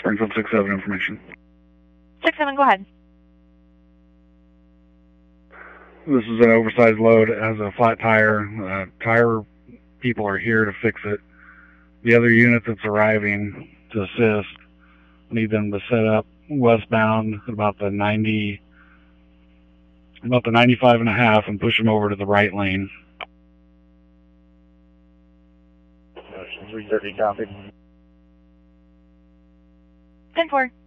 Springfield 6-7 information. 6-7, go ahead. This is an oversized load. It has a flat tire. Tire people are here to fix it. The other unit that's arriving to assist need them to set up westbound about the 95.5 and push them over to the right lane. 330 copy. 10-4.